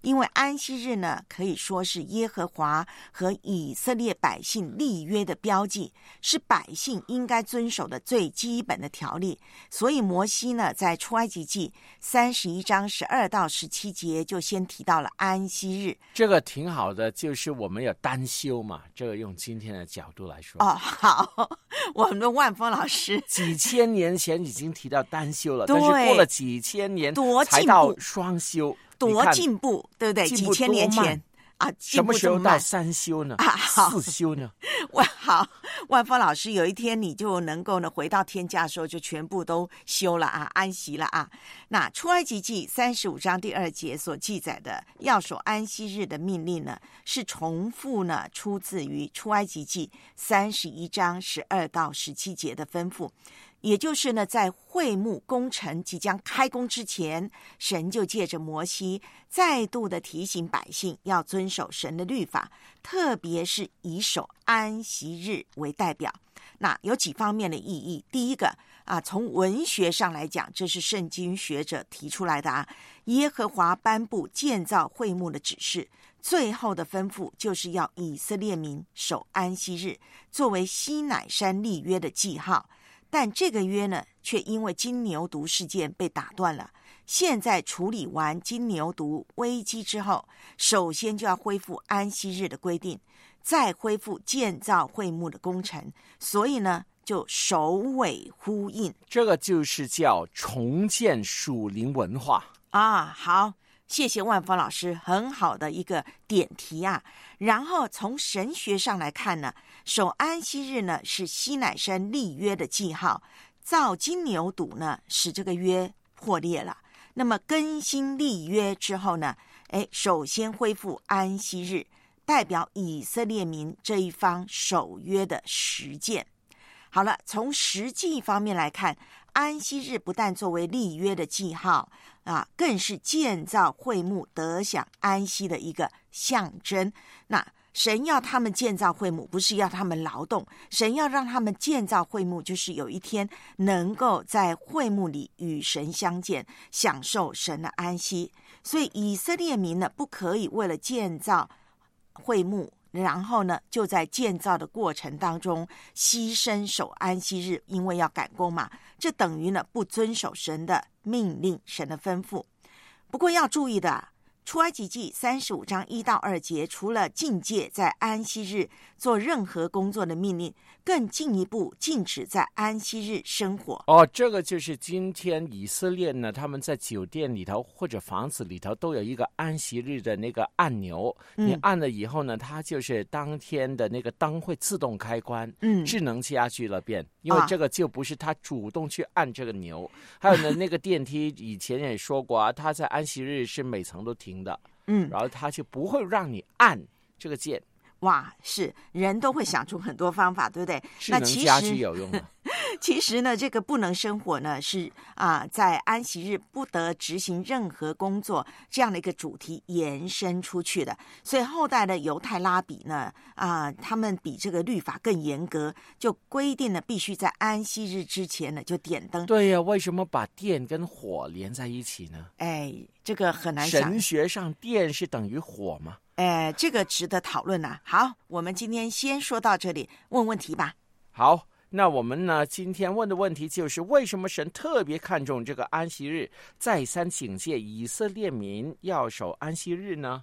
因为安息日呢，可以说是耶和华和以色列百姓立约的标记，是百姓应该遵守的最基本的条例。所以摩西呢，在出埃及记三十一章十二到十七节就先提到了安息日。 这个挺好的，就是我们有单休嘛，这个用今天的角度来说。 哦，好，我们的万峰老师几千年前已经提到单休了， 对， 但是过了几千年才到双休， 多进步，对不对？几千年前啊， 什么时候到三休呢？ 啊， 四休呢？ 哇，好，万峰老师，有一天你就能够呢回到天家的时候，就全部都休了啊，安息了啊。那出埃及记三十五章第二节所记载的要守安息日的命令呢，是重复呢出自于出埃及记三十一章十二到十七节的吩咐。也就是呢，在会幕工程即将开工之前，神就借着摩西再度的提醒百姓要遵守神的律法，特别是以守安息日为代表。那有几方面的意义。第一个啊，从文学上来讲，这是圣经学者提出来的啊。耶和华颁布建造会幕的指示，最后的吩咐就是要以色列民守安息日，作为西乃山立约的记号。但这个约呢，却因为金牛犊事件被打断了。现在处理完金牛犊危机之后，首先就要恢复安息日的规定，再恢复建造会幕的工程，所以呢，就首尾呼应。 这个就是叫重建属灵文化啊。好，谢谢万峰老师，很好的一个点题啊。然后从神学上来看呢，守安息日呢是西乃山立约的记号，造金牛犊呢使这个约破裂了。那么更新立约之后呢，哎，首先恢复安息日，代表以色列民这一方守约的实践。好了，从实际方面来看，安息日不但作为立约的记号啊，更是建造会幕得享安息的一个象征。那神要他们建造会幕，不是要他们劳动，神要让他们建造会幕，就是有一天能够在会幕里与神相见，享受神的安息。所以以色列民呢，不可以为了建造会幕，然后呢，就在建造的过程当中牺牲守安息日，因为要赶工嘛，这等于呢不遵守神的命令，神的吩咐。不过要注意的，出埃及记三十五章一到二节，除了禁戒在安息日做任何工作的命令，更进一步禁止在安息日生火。 哦，这个就是今天以色列呢，他们在酒店里头或者房子里头都有一个安息日的那个按钮，嗯、你按了以后呢，它就是当天的那个灯会自动开关，嗯，智能家居了变，因为这个就不是他主动去按这个钮。啊、还有呢，那个电梯以前也说过啊，它在安息日是每层都停的，嗯，然后它就不会让你按这个键。 哇，是人都会想出很多方法，对不对？ 智能家居有用的。 其实呢，这个不能生火呢，是啊，在安息日不得执行任何工作这样的一个主题延伸出去的。所以后代的犹太拉比呢，啊，他们比这个律法更严格，就规定了必须在安息日之前呢就点灯。 对呀、啊，为什么把电跟火连在一起呢？ 哎，这个很难想。 神学上电是等于火吗？ 哎，这个值得讨论啊。好，我们今天先说到这里，问问题吧。 好，那我们呢今天问的问题就是，为什么神特别看重这个安息日，再三警戒以色列民要守安息日呢？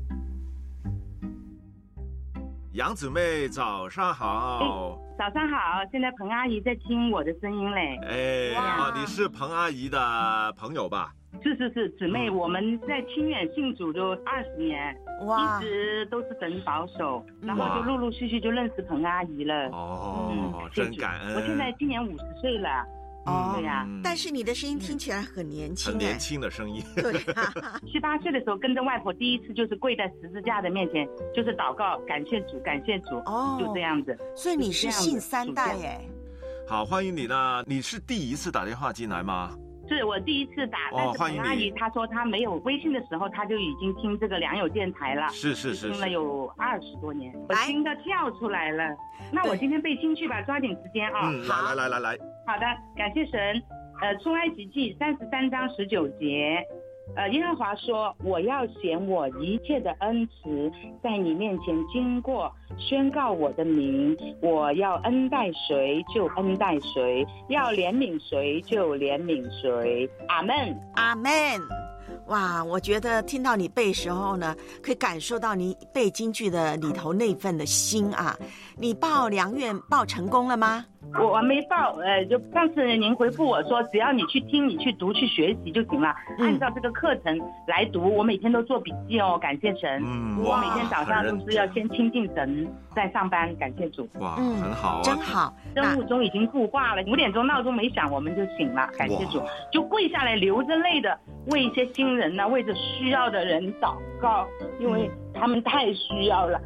杨姊妹早上好。 早上好，现在彭阿姨在听我的声音嘞。 哎，啊，你是彭阿姨的朋友吧？ 是是是，姊妹，我们在清远信主就二十年，一直都是很保守，然后就陆陆续续就认识彭阿姨了。 哦，嗯、真感恩。 我现在今年五十岁了。哦，对呀、 啊，但是你的声音听起来很年轻， 很年轻的声音。 对、啊， 七八岁的时候跟着外婆第一次就是跪在十字架的面前，就是祷告，感谢主，感谢主，哦，就这样子。 所以你是信三代哎。 好，欢迎你呢。你是第一次打电话进来吗？ 是我第一次打，但是彭阿姨她说她没有微信的时候，她就已经听这个良友电台了， 是是是， 听了有二十多年，我听得跳出来了。那我今天背进去吧，抓紧时间啊！ 嗯，来来来来来。 好的，感谢神。呃，出埃及记三十三章十九节， 呃，耶和华说，我要显我一切的恩慈在你面前经过，宣告我的名，我要恩待谁就恩待谁，要怜悯谁就怜悯谁。阿们， 阿们。哇，我觉得听到你背时候呢，可以感受到你背京剧的里头那份的心啊。你报良院报成功了吗？ 我我没报，呃，就上次您回复我说，只要你去听、你去读、去学习就行了，嗯、按照这个课程来读。我每天都做笔记哦，感谢神。嗯，我每天早上都是要先亲近神，再上班，感谢主。 哇，嗯、很好、啊， 真好。 生物钟已经固化了，五点钟闹钟没响，我们就醒了，感谢主，就跪下来流着泪的为一些新人呢、啊，为着需要的人祷告，因为他们太需要了。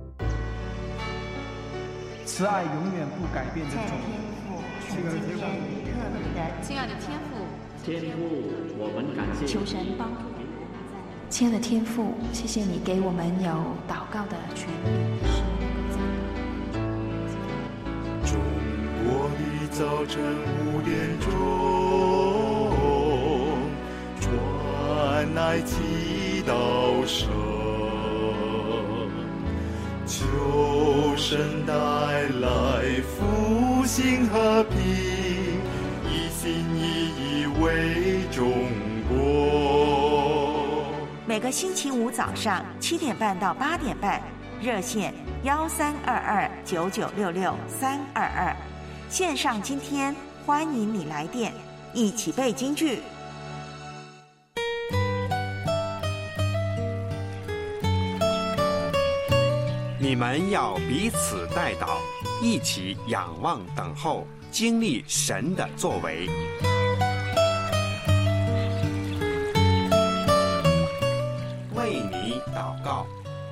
慈爱永远不改变的主。 亲爱的天父， 亲爱的天父， 天父，我们感谢求神帮助。亲爱的天父，谢谢你给我们有祷告的权利。 中国的早晨五点钟，传来祈祷声，求神带来复兴和平，一心一意为中国。 每个星期五早上七点半到八点半，热线幺三二二九九六六三二二，线上今天欢迎你来电，一起背京剧。 你们要彼此代祷，一起仰望等候，经历神的作为。为你祷告。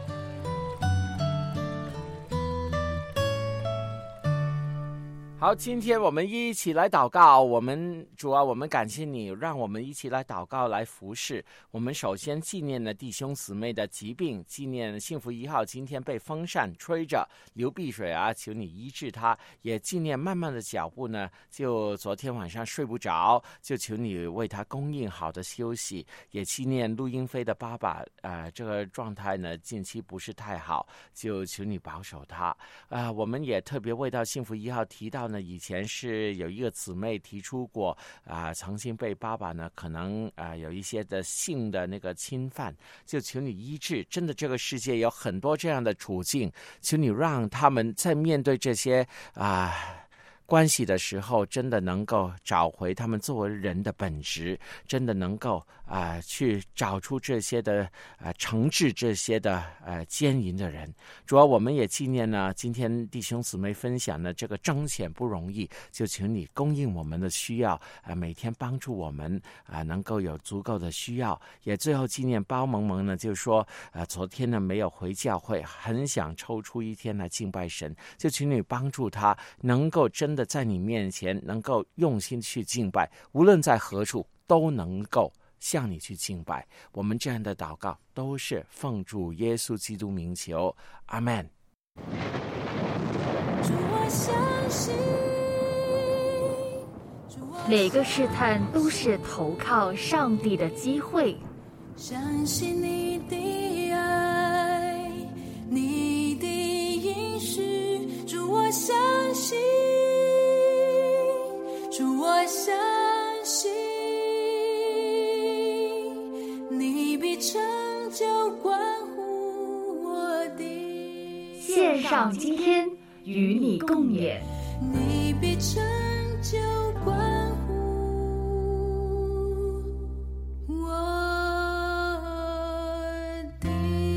好，今天我们一起来祷告。我们主啊，我们感谢你，让我们一起来祷告，来服侍。我们首先纪念了弟兄姊妹的疾病，纪念幸福一号今天被风扇吹着流鼻水啊，求你医治他。也纪念慢慢的脚步呢，就昨天晚上睡不着，就求你为他供应好的休息。也纪念陆英飞的爸爸，呃，这个状态呢近期不是太好，就求你保守他。啊、呃，我们也特别为到幸福一号提到呢，以前是有一个姊妹提出过啊、呃，曾经被爸爸呢可能啊、呃、有一些的性的那个侵犯，就求你医治。真的，这个世界有很多这样的处境，求你让他们在面对这些啊。呃关系的时候，真的能够找回他们作为人的本质，真的能够啊、呃、去找出这些的啊惩治这些的呃奸淫的人。主要我们也纪念呢，今天弟兄姊妹分享的这个彰显不容易，就请你供应我们的需要啊、呃，每天帮助我们啊、呃、能够有足够的需要。也最后纪念包萌萌呢，就说啊、呃、昨天呢没有回教会，很想抽出一天来敬拜神，就请你帮助他能够真的在你面前能够用心去敬拜，无论在何处都能够向你去敬拜。我们这样的祷告都是奉主耶稣基督名求，阿们。 每个试探都是投靠上帝的机会。 相信你的爱，你的应许，主我相信，主我相信，你必成就关乎我的。 线上今天与你共勉， 你必成就关乎我的。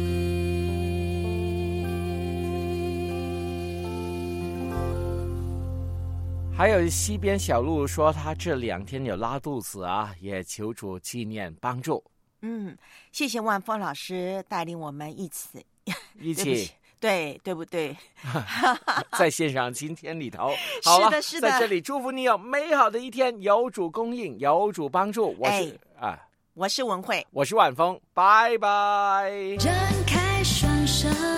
还有西边小路说他这两天有拉肚子啊，也求主纪念帮助。 嗯，谢谢万峰老师带领我们一起一起对对不对？ 在线上今天里头，好了， 是的，是的， 在这里祝福你有美好的一天，有主供应，有主帮助。我是、哎、啊， 我是文慧， 我是晚风，拜拜。 展开双手。